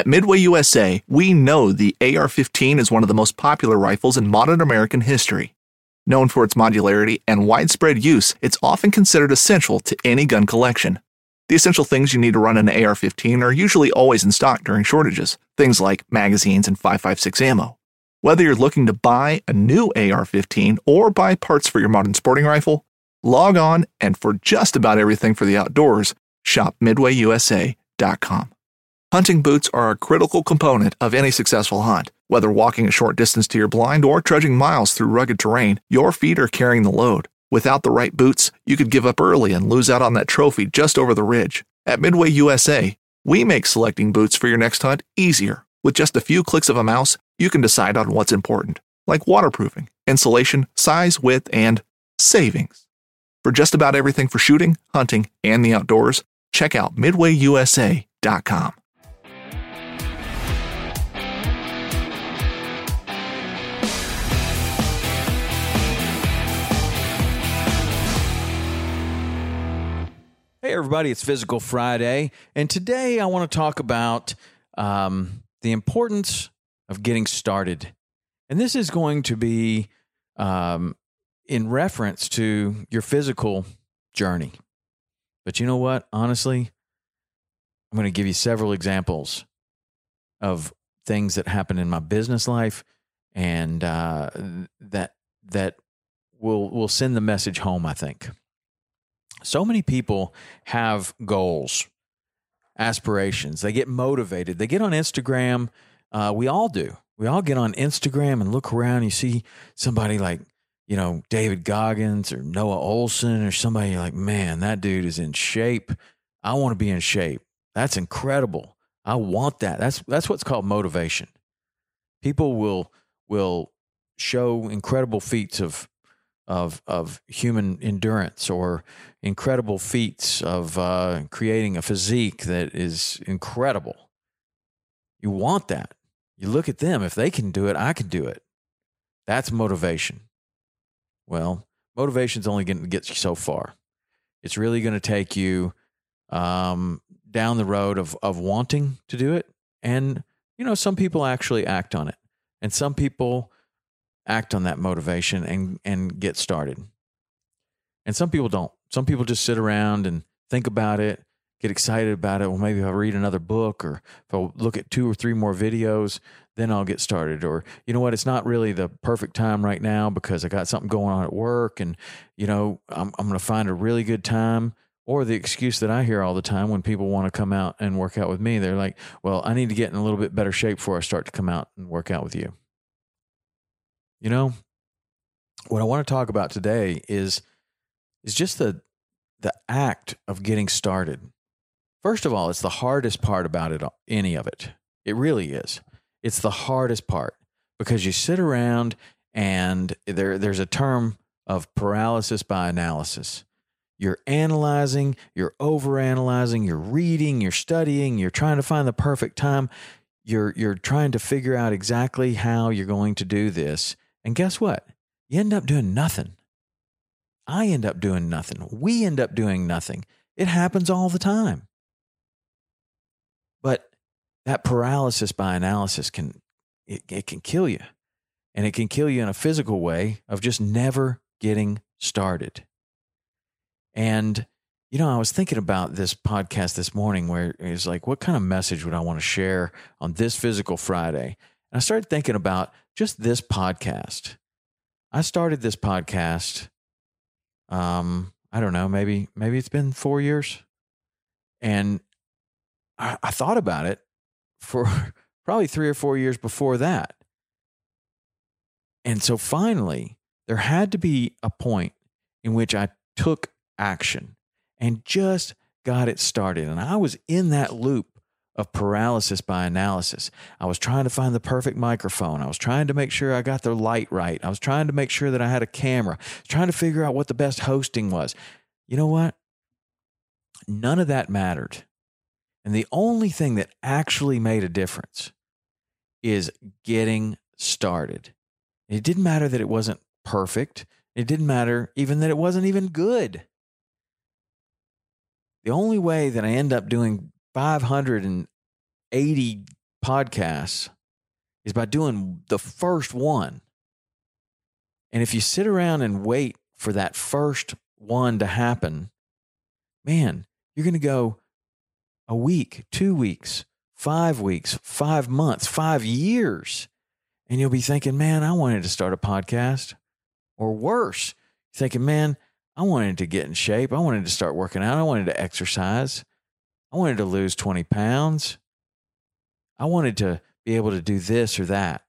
At Midway USA, we know the AR-15 is one of the most popular rifles in modern American history. Known for its modularity and widespread use, it's often considered essential to any gun collection. The essential things you need to run an AR-15 are usually always in stock during shortages, things like magazines and 5.56 ammo. Whether you're looking to buy a new AR-15 or buy parts for your modern sporting rifle, log on and for just about everything for the outdoors, shop MidwayUSA.com. Hunting boots are a critical component of any successful hunt. Whether walking a short distance to your blind or trudging miles through rugged terrain, your feet are carrying the load. Without the right boots, you could give up early and lose out on that trophy just over the ridge. At Midway USA, we make selecting boots for your next hunt easier. With just a few clicks of a mouse, you can decide on what's important, like waterproofing, insulation, size, width, and savings. For just about everything for shooting, hunting, and the outdoors, check out MidwayUSA.com. Hey everybody, it's Physical Friday, and today I want to talk about the importance of getting started. And this is going to be in reference to your physical journey. But you know what? Honestly, I'm going to give you several examples of things that happen in my business life, and that will send the message home, I think. So many people have goals, aspirations. They get motivated. They get on Instagram. We all do. We all get on Instagram and look around. You see somebody like, David Goggins or Noah Olson or somebody, you're like, man, that dude is in shape. I want to be in shape. That's incredible. I want that. That's what's called motivation. People will show incredible feats of human endurance or incredible feats of creating a physique that is incredible. You want that. You look at them. If they can do it, I can do it. That's motivation. Well, motivation's only going to get you so far. It's really going to take you down the road of wanting to do it. And, some people actually act on it. And some people act on that motivation and get started. And some people don't. Some people just sit around and think about it, get excited about it. Well, maybe if I read another book, or if I look at 2 or 3 more videos, then I'll get started. Or, you know what, it's not really the perfect time right now because I got something going on at work, and, I'm going to find a really good time. Or the excuse that I hear all the time when people want to come out and work out with me, they're like, well, I need to get in a little bit better shape before I start to come out and work out with you. What I want to talk about today is just the act of getting started. First of all, it's the hardest part about it, any of it. It really is. It's the hardest part because you sit around and there's a term of paralysis by analysis. You're analyzing, you're overanalyzing, you're reading, you're studying, you're trying to find the perfect time. You're trying to figure out exactly how you're going to do this. And guess what? You end up doing nothing. I end up doing nothing. We end up doing nothing. It happens all the time. But that paralysis by analysis can kill you. And it can kill you in a physical way of just never getting started. And, I was thinking about this podcast this morning where it's like, what kind of message would I want to share on this Physical Friday? And I started thinking about just this podcast. I started this podcast, I don't know, maybe it's been 4 years. And I thought about it for probably 3 or 4 years before that. And so finally, there had to be a point in which I took action and just got it started. And I was in that loop of paralysis by analysis. I was trying to find the perfect microphone. I was trying to make sure I got the light right. I was trying to make sure that I had a camera. I was trying to figure out what the best hosting was. You know what? None of that mattered. And the only thing that actually made a difference is getting started. It didn't matter that it wasn't perfect. It didn't matter even that it wasn't even good. The only way that I end up doing 580 podcasts is by doing the first one. And if you sit around and wait for that first one to happen, man, you're going to go a week, 2 weeks, 5 weeks, 5 months, 5 years. And you'll be thinking, man, I wanted to start a podcast. Or worse, thinking, man, I wanted to get in shape. I wanted to start working out. I wanted to exercise. I wanted to lose 20 pounds. I wanted to be able to do this or that.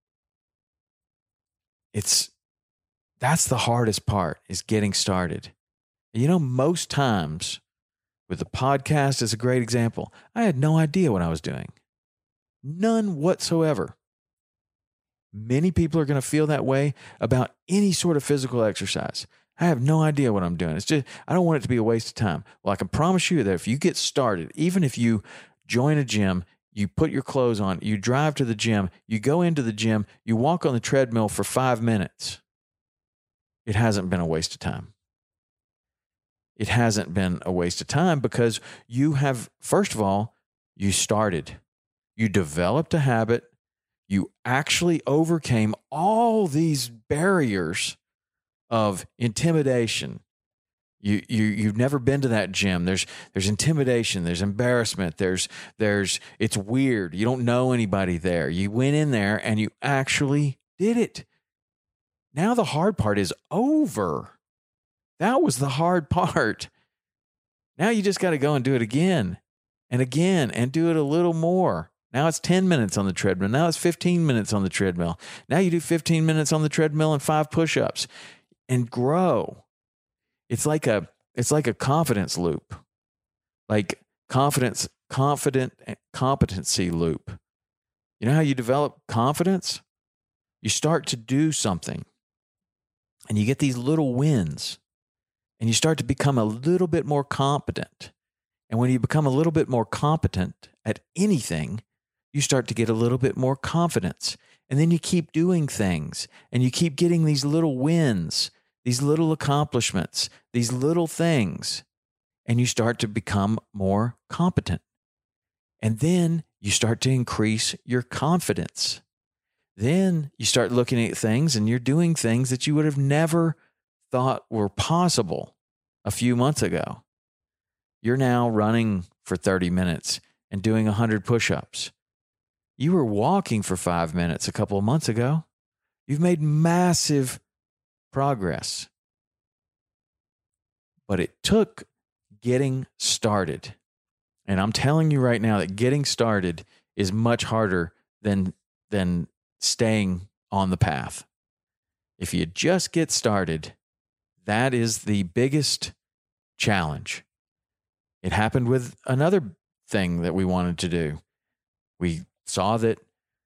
That's the hardest part, is getting started. And most times with the podcast is a great example. I had no idea what I was doing. None whatsoever. Many people are going to feel that way about any sort of physical exercise. I have no idea what I'm doing. It's just, I don't want it to be a waste of time. Well, I can promise you that if you get started, even if you join a gym, you put your clothes on, you drive to the gym, you go into the gym, you walk on the treadmill for 5 minutes, it hasn't been a waste of time. It hasn't been a waste of time because you have, first of all, you started. You developed a habit. You actually overcame all these barriers of intimidation. You've never been to that gym. There's intimidation. There's embarrassment. There's it's weird. You don't know anybody there. You went in there and you actually did it. Now the hard part is over. That was the hard part. Now you just got to go and do it again and again and do it a little more. Now it's 10 minutes on the treadmill. Now it's 15 minutes on the treadmill. Now you do 15 minutes on the treadmill and 5 push-ups and grow. It's like a confidence loop, like competency loop. You know how you develop confidence? You start to do something and you get these little wins and you start to become a little bit more competent. And when you become a little bit more competent at anything, you start to get a little bit more confidence. And then you keep doing things and you keep getting these little wins, these little accomplishments, these little things, and you start to become more competent. And then you start to increase your confidence. Then you start looking at things and you're doing things that you would have never thought were possible a few months ago. You're now running for 30 minutes and doing 100 push-ups. You were walking for 5 minutes a couple of months ago. You've made massive progress. But it took getting started. And I'm telling you right now that getting started is much harder than staying on the path. If you just get started, that is the biggest challenge. It happened with another thing that we wanted to do. We saw that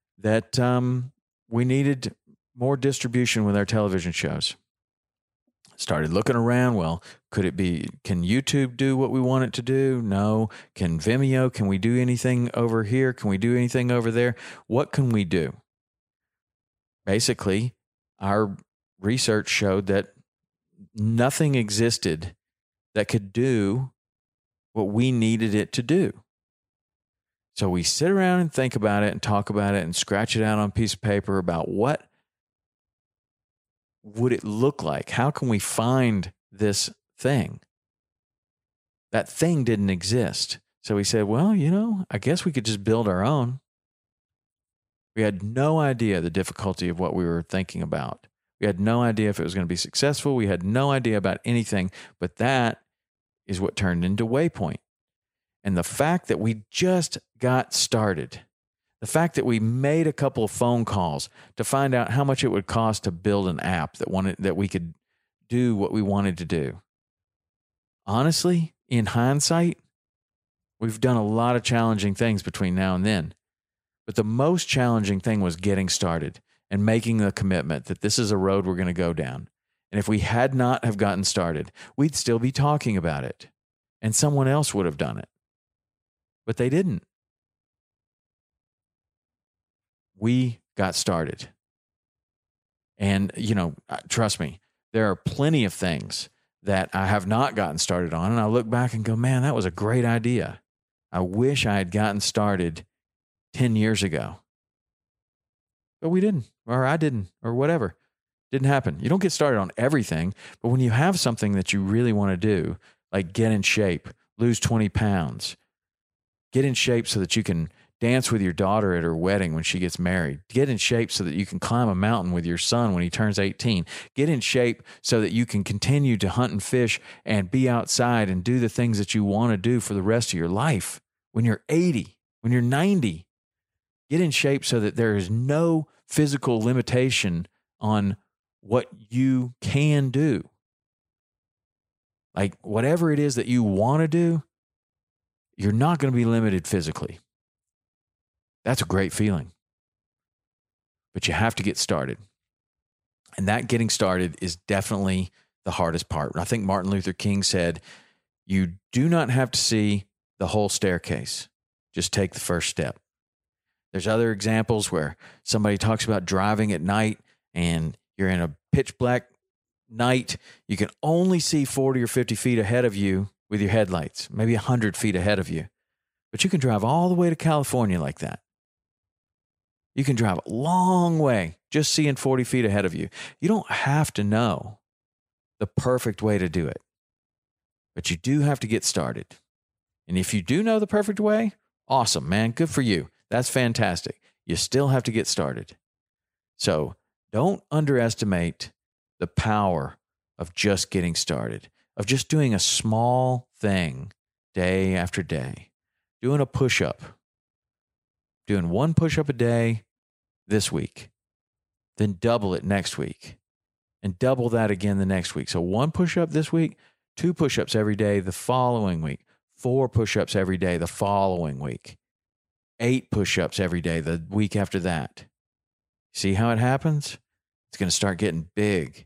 we needed more distribution with our television shows. Started looking around. Well, can YouTube do what we want it to do? No. Can Vimeo? Can we do anything over here? Can we do anything over there? What can we do? Basically, our research showed that nothing existed that could do what we needed it to do. So we sit around and think about it and talk about it and scratch it out on a piece of paper about what would it look like? How can we find this thing? That thing didn't exist. So we said, well, I guess we could just build our own. We had no idea the difficulty of what we were thinking about. We had no idea if it was going to be successful. We had no idea about anything, but that is what turned into Waypoint. And the fact that we just got started, the fact that we made a couple of phone calls to find out how much it would cost to build an app that we could do what we wanted to do. Honestly, in hindsight, we've done a lot of challenging things between now and then. But the most challenging thing was getting started and making the commitment that this is a road we're going to go down. And if we had not have gotten started, we'd still be talking about it. And someone else would have done it. But they didn't. We got started. And, trust me, there are plenty of things that I have not gotten started on. And I look back and go, man, that was a great idea. I wish I had gotten started 10 years ago. But we didn't, or I didn't, or whatever. Didn't happen. You don't get started on everything, but when you have something that you really want to do, like get in shape, lose 20 pounds, get in shape so that you can dance with your daughter at her wedding when she gets married, get in shape so that you can climb a mountain with your son when he turns 18, get in shape so that you can continue to hunt and fish and be outside and do the things that you want to do for the rest of your life. When you're 80, when you're 90, get in shape so that there is no physical limitation on what you can do. Like whatever it is that you want to do, you're not going to be limited physically. That's a great feeling. But you have to get started. And that getting started is definitely the hardest part. I think Martin Luther King said, you do not have to see the whole staircase. Just take the first step. There's other examples where somebody talks about driving at night and you're in a pitch black night. You can only see 40 or 50 feet ahead of you with your headlights, maybe 100 feet ahead of you. But you can drive all the way to California like that. You can drive a long way just seeing 40 feet ahead of you. You don't have to know the perfect way to do it, but you do have to get started. And if you do know the perfect way, awesome, man. Good for you. That's fantastic. You still have to get started. So don't underestimate the power of just getting started, of just doing a small thing day after day, doing a push-up, doing one push-up a day this week, then double it next week, and double that again the next week. So one push-up this week, 2 push-ups every day the following week, 4 push-ups every day the following week, 8 push-ups every day the week after that. See how it happens? It's going to start getting big,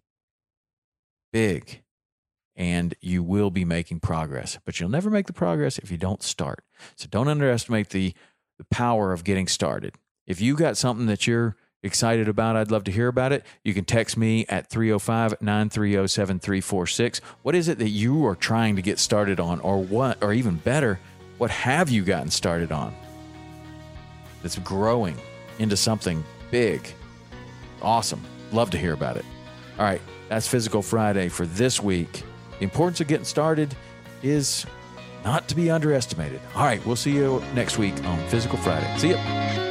and you will be making progress. But you'll never make the progress if you don't start. So don't underestimate the power of getting started. If you got something that you're excited about, I'd love to hear about it. You can text me at 305-930-7346. What is it that you are trying to get started on, or even better, what have you gotten started on that's growing into something big? Awesome. Love to hear about it. All right, that's Physical Friday for this week. The importance of getting started is not to be underestimated. All right, we'll see you next week on Physical Friday. See ya.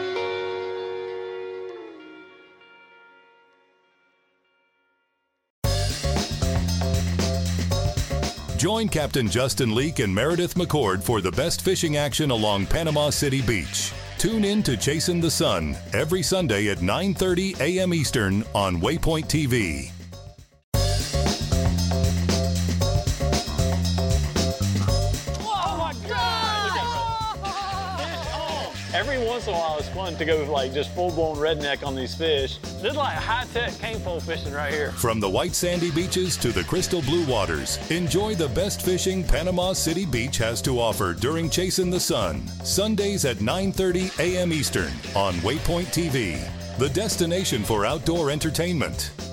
Join Captain Justin Leake and Meredith McCord for the best fishing action along Panama City Beach. Tune in to Chasing the Sun every Sunday at 9:30 a.m. Eastern on Waypoint TV. Every once in a while, it's fun to go like just full-blown redneck on these fish. This is like high-tech cane pole fishing right here. From the white sandy beaches to the crystal blue waters, enjoy the best fishing Panama City Beach has to offer during Chasing the Sun. Sundays at 9:30 a.m. Eastern on Waypoint TV, the destination for outdoor entertainment.